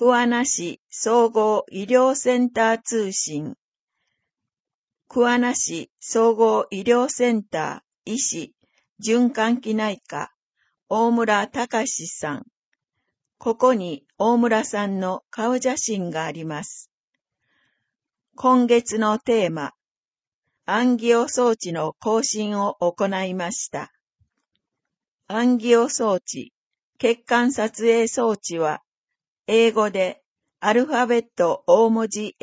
桑名市総合医療センター通信。桑名市総合医療センター医師、循環器内科、大村隆さん。ここに大村さんの顔写真があります。今月のテーマ、アンギオ装置の更新を行いました。アンギオ装置、血管撮影装置は、英語でアルファベット大文字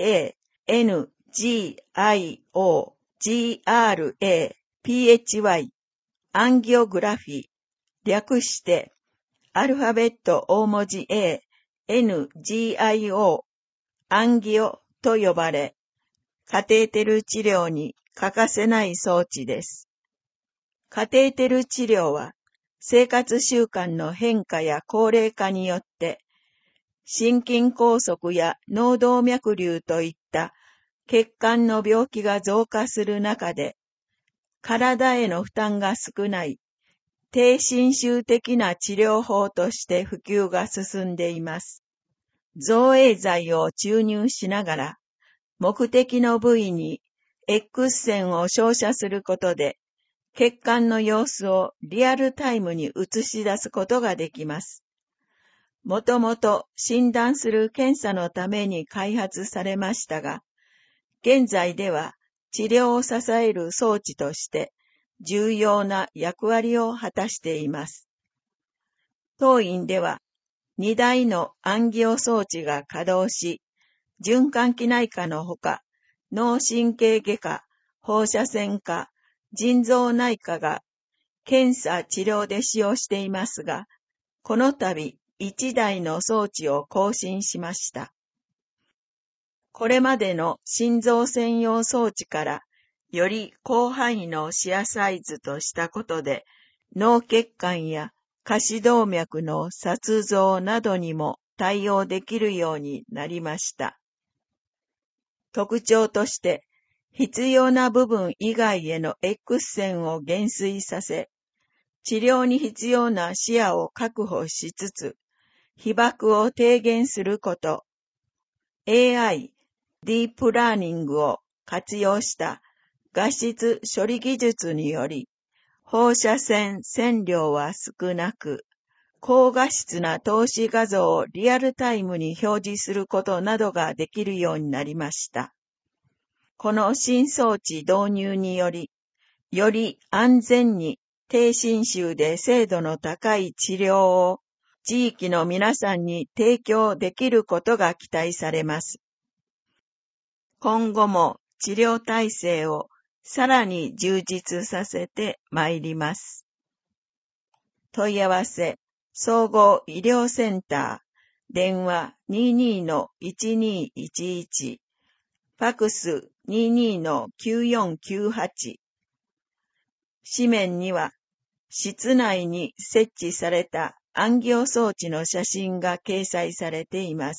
A、N、G、I、O、G、R、A、P、H、Y、アンギオグラフィー、略してアルファベット大文字 A、N、G、I、O、アンギオと呼ばれ、カテーテル治療に欠かせない装置です。カテーテル治療は、生活習慣の変化や高齢化によって、心筋梗塞や脳動脈瘤といった血管の病気が増加する中で、体への負担が少ない低侵襲的な治療法として普及が進んでいます。造影剤を注入しながら、目的の部位に X 線を照射することで、血管の様子をリアルタイムに映し出すことができます。もともと診断する検査のために開発されましたが、現在では治療を支える装置として重要な役割を果たしています。当院では2台のアンギオ装置が稼働し、循環器内科のほか、脳神経外科、放射線科、腎臓内科が検査治療で使用していますが、この度1台の装置を更新しました。これまでの心臓専用装置からより広範囲の視野サイズとしたことで、脳血管や下肢動脈の撮像などにも対応できるようになりました。特徴として、必要な部分以外への X 線を減衰させ、治療に必要な視野を確保しつつ、被曝を低減すること、AI、ディープラーニングを活用した画質処理技術により、放射線線量は少なく、高画質な透視画像をリアルタイムに表示することなどができるようになりました。この新装置導入により、より安全に低侵襲で精度の高い治療を地域の皆さんに提供できることが期待されます。今後も治療体制をさらに充実させてまいります。問い合わせ、総合医療センター、電話 22-1211、ファクス 22-9498。紙面には、室内に設置されたアンギオ装置の写真が掲載されています。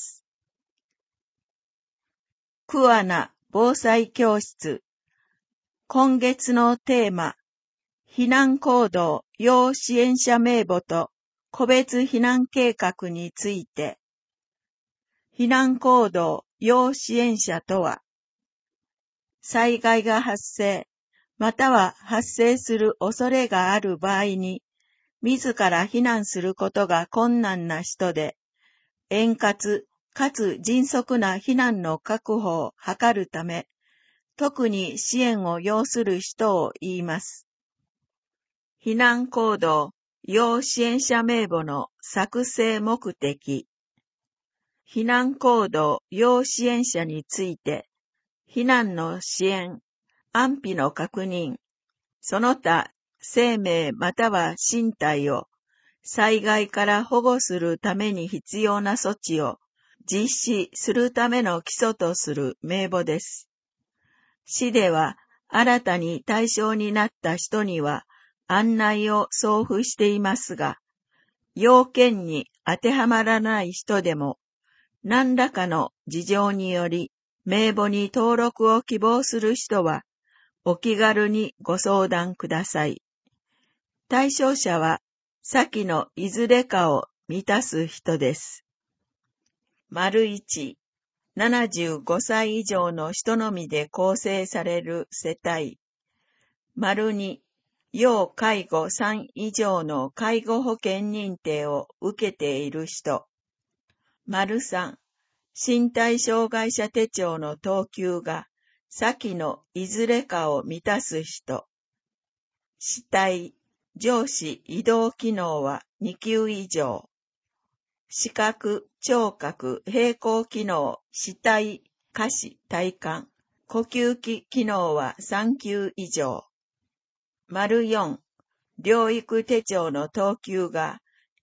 桑名防災教室。今月のテーマ、避難行動要支援者名簿と個別避難計画について。避難行動要支援者とは、災害が発生、または発生する恐れがある場合に、自ら避難することが困難な人で、円滑かつ迅速な避難の確保を図るため、特に支援を要する人を言います。避難行動要支援者名簿の作成目的。避難行動要支援者について、避難の支援、安否の確認、その他生命または身体を災害から保護するために必要な措置を実施するための基礎とする名簿です。市では新たに対象になった人には案内を送付していますが、要件に当てはまらない人でも何らかの事情により名簿に登録を希望する人はお気軽にご相談ください。対象者は先のいずれかを満たす人です。 1、75歳以上の人のみで構成される世帯。2、要介護3以上の介護保険認定を受けている人。3、身体障害者手帳の等級が先のいずれかを満たす人。肢体、上肢移動機能は2級以上。視覚、聴覚、平衡機能、肢体、下肢、体幹、呼吸器機能は3級以上。4、療育手帳の等級が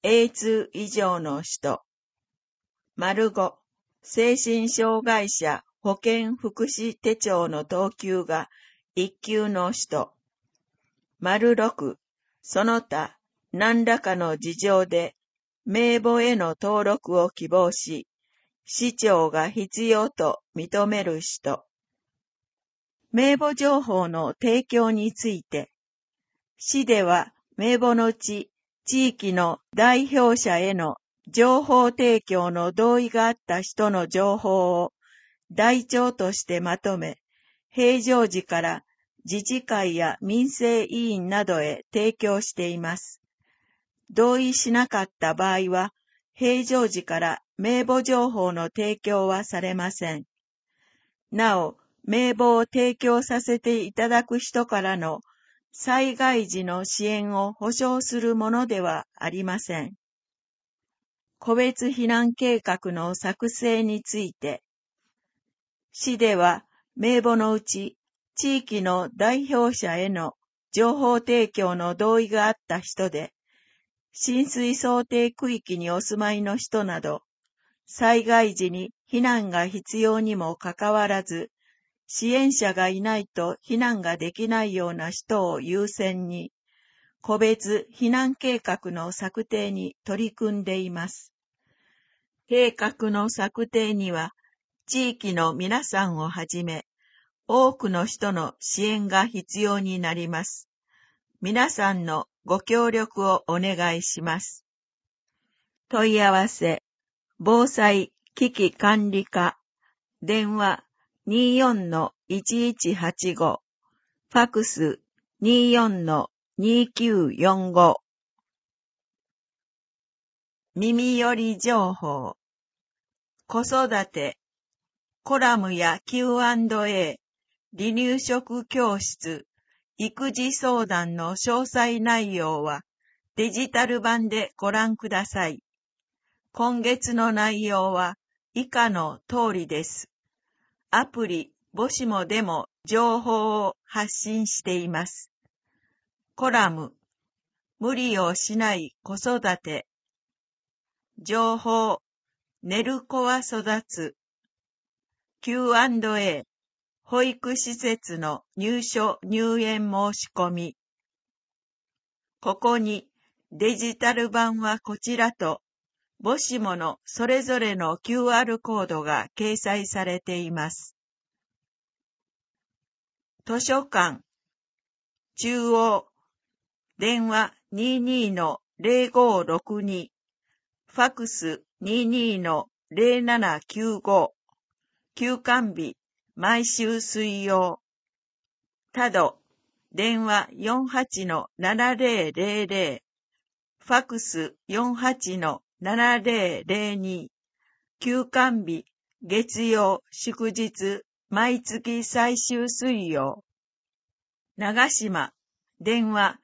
A2 以上の人。5、精神障害者保健福祉手帳の等級が1級の人。6、その他何らかの事情で名簿への登録を希望し、市長が必要と認める人。名簿情報の提供について、市では名簿のうち地域の代表者への情報提供の同意があった人の情報を台帳としてまとめ、平常時から自治会や民生委員などへ提供しています。同意しなかった場合は、平常時から名簿情報の提供はされません。なお、名簿を提供させていただく人からの災害時の支援を保証するものではありません。個別避難計画の作成について、市では名簿のうち地域の代表者への情報提供の同意があった人で、浸水想定区域にお住まいの人など、災害時に避難が必要にもかかわらず、支援者がいないと避難ができないような人を優先に、個別避難計画の策定に取り組んでいます。計画の策定には、地域の皆さんをはじめ、多くの人の支援が必要になります。皆さんのご協力をお願いします。問い合わせ、防災危機管理課、電話 24-1185、ファクス 24-2945。耳寄り情報、子育て、コラムや Q&A、離乳食教室、育児相談の詳細内容はデジタル版でご覧ください。今月の内容は以下の通りです。アプリ、ボシモでも情報を発信しています。コラム、無理をしない子育て。情報、寝る子は育つ。Q&A、保育施設の入所・入園申し込み。ここにデジタル版はこちらと、ボシモのそれぞれの QR コードが掲載されています。図書館、中央、電話 22-0562、ファクス 22-0795、休館日、毎週水曜。他度、電話 48-7000、ファクス 48-7002、休館日、月曜、祝日、毎月最終水曜。長島、電話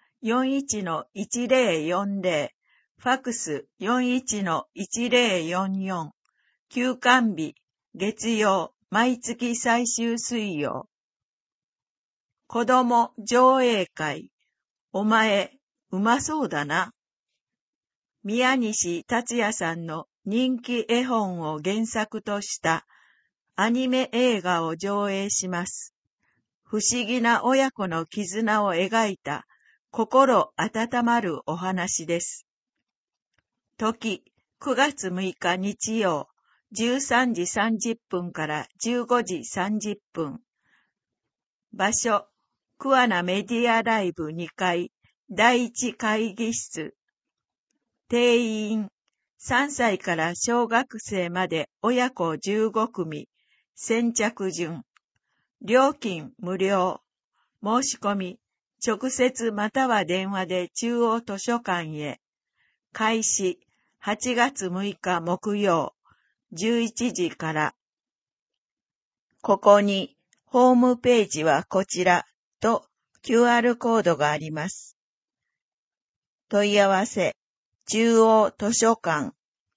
41-1040、ファクス 41-1044、休館日、月曜、毎月最終水曜。子供上映会、お前、うまそうだな。宮西達也さんの人気絵本を原作としたアニメ映画を上映します。不思議な親子の絆を描いた心温まるお話です。時、9月6日日曜、13時30分から15時30分。場所、桑名メディアライブ2階、第1会議室。定員 3歳から小学生まで親子15組、先着順。料金無料。申し込み、直接または電話で中央図書館へ。開始、8月6日木曜、11時から。ここに、ホームページはこちらと QR コードがあります。問い合わせ、中央図書館。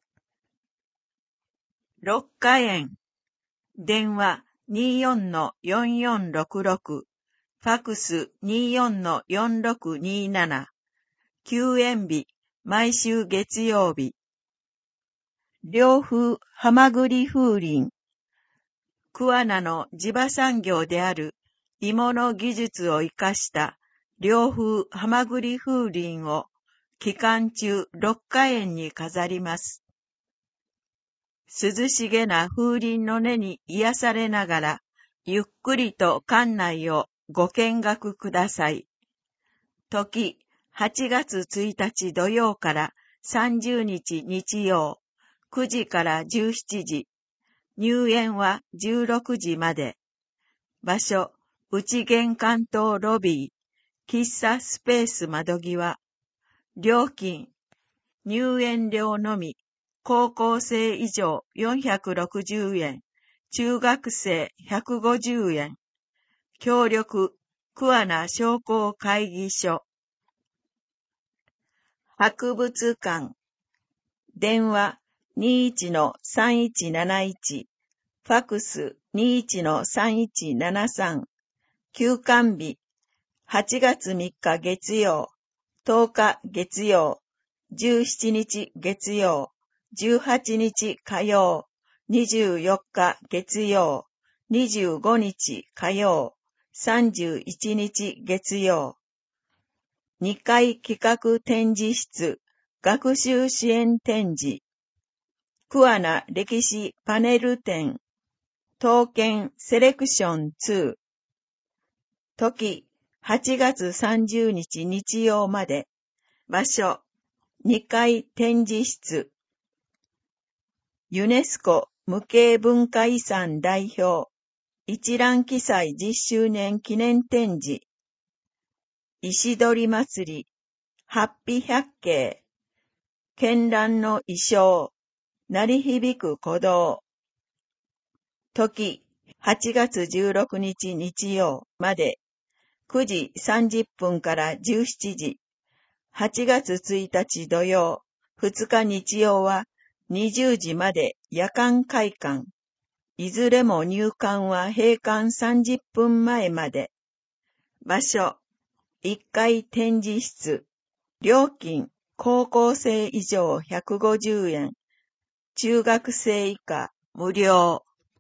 六花園。電話24-4466。ファクス 24-4627。休園日、毎週月曜日。涼風はまぐり風鈴。桑名の地場産業である芋の技術を生かした涼風はまぐり風鈴を期間中六花園に飾ります。涼しげな風鈴の音に癒されながら、ゆっくりと館内をご見学ください。時、8月1日土曜から30日日曜、9時から17時。入園は16時まで。場所、内玄関棟ロビー、喫茶スペース窓際。料金、入園料のみ、高校生以上460円、中学生150円。協力、桑名商工会議所。博物館。電話21-3171。ファクス 21-3173。休館日、8月3日月曜、10日月曜、17日月曜、18日火曜、24日月曜、25日火曜、31日月曜。2階企画展示室、学習支援展示。桑名歴史パネル展。刀剣セレクション2。時、8月30日日曜まで。場所、2階展示室。ユネスコ無形文化遺産代表。一覧記載10周年記念展示。石取祭り。ハッピ百景。絢爛の衣装。鳴り響く鼓動。時、8月16日日曜まで。9時30分から17時。8月1日土曜、2日日曜は20時まで夜間開館。いずれも入館は閉館30分前まで。場所、1階展示室。料金、高校生以上150円。中学生以下無料。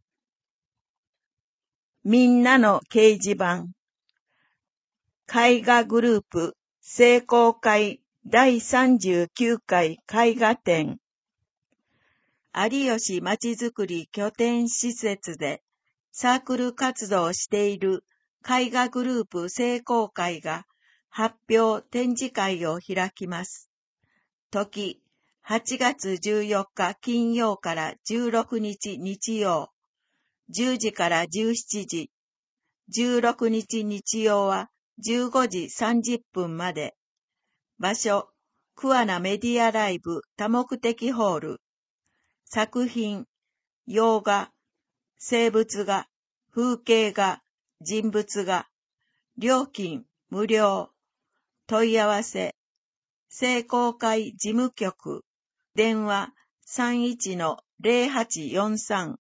みんなの掲示板。絵画グループ聖公会第39回絵画展。有吉まちづくり拠点施設でサークル活動をしている絵画グループ聖公会が発表展示会を開きます。時、8月14日金曜から16日日曜、10時から17時、16日日曜は15時30分まで。場所、桑名メディアライブ多目的ホール。作品、洋画、生物画、風景画、人物画。料金、無料。問い合わせ、聖公会事務局。電話、31-0843。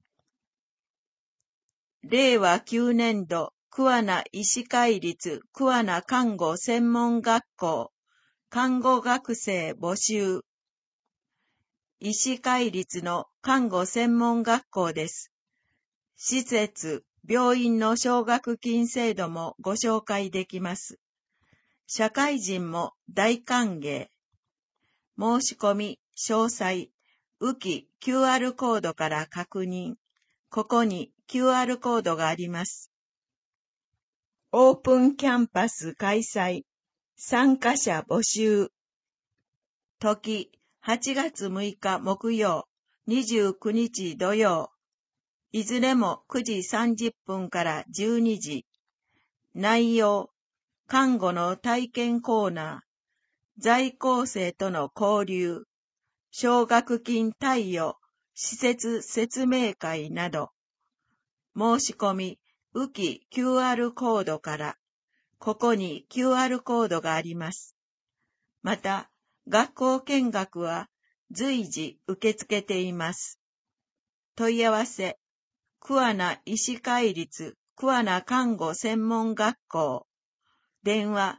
令和9年度、桑名医師会立桑名看護専門学校、看護学生募集。医師会立の看護専門学校です。施設、病院の奨学金制度もご紹介できます。社会人も大歓迎。申し込み、詳細、浮き QR コードから確認。ここに QR コードがあります。オープンキャンパス開催。参加者募集。時、 8月6日木曜、29日土曜、いずれも9時30分から12時。内容、看護の体験コーナー、在校生との交流、奨学金貸与、施設説明会など。申し込み、浮き QR コードから、ここに QR コードがあります。また、学校見学は随時受け付けています。問い合わせ、桑名医師会立桑名看護専門学校。電話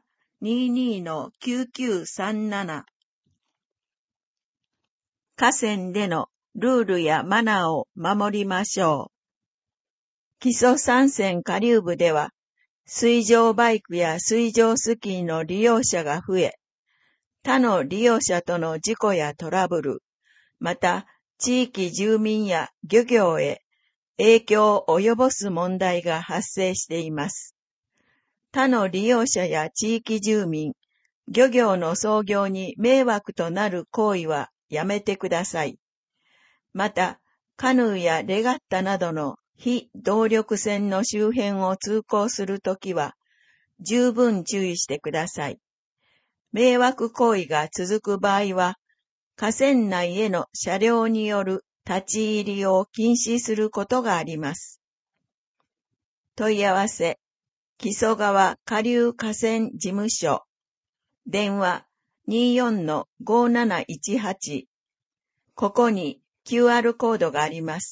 22-9937。河川でのルールやマナーを守りましょう。木曽山線下流部では、水上バイクや水上スキーの利用者が増え、他の利用者との事故やトラブル、また地域住民や漁業へ影響を及ぼす問題が発生しています。他の利用者や地域住民、漁業の操業に迷惑となる行為はやめてください。また、カヌーやレガッタなどの非動力船の周辺を通行するときは、十分注意してください。迷惑行為が続く場合は、河川内への車両による立ち入りを禁止することがあります。問い合わせ、木曽川下流河川事務所。電話 24-5718。ここに QR コードがあります。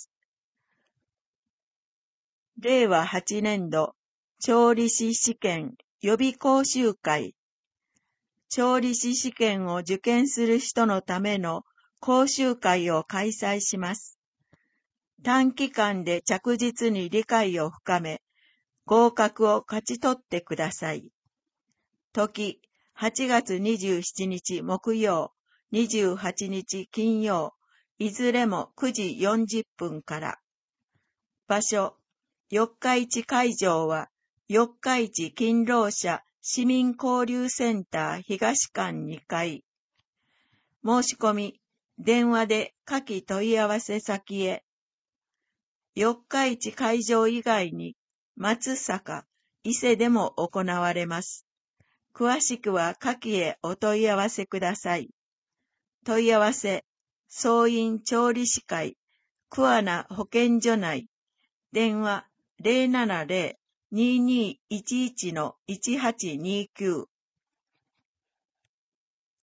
令和8年度調理師試験予備講習会。調理師試験を受験する人のための講習会を開催します。短期間で着実に理解を深め、合格を勝ち取ってください。時、8月27日木曜、28日金曜、いずれも9時40分から。場所、四日市会場は、四日市勤労者市民交流センター東館2階。申し込み、電話で下記問い合わせ先へ。四日市会場以外に、松阪、伊勢でも行われます。詳しくは下記へお問い合わせください。問い合わせ、総員調理師会、桑名保健所内。電話 070-2211-1829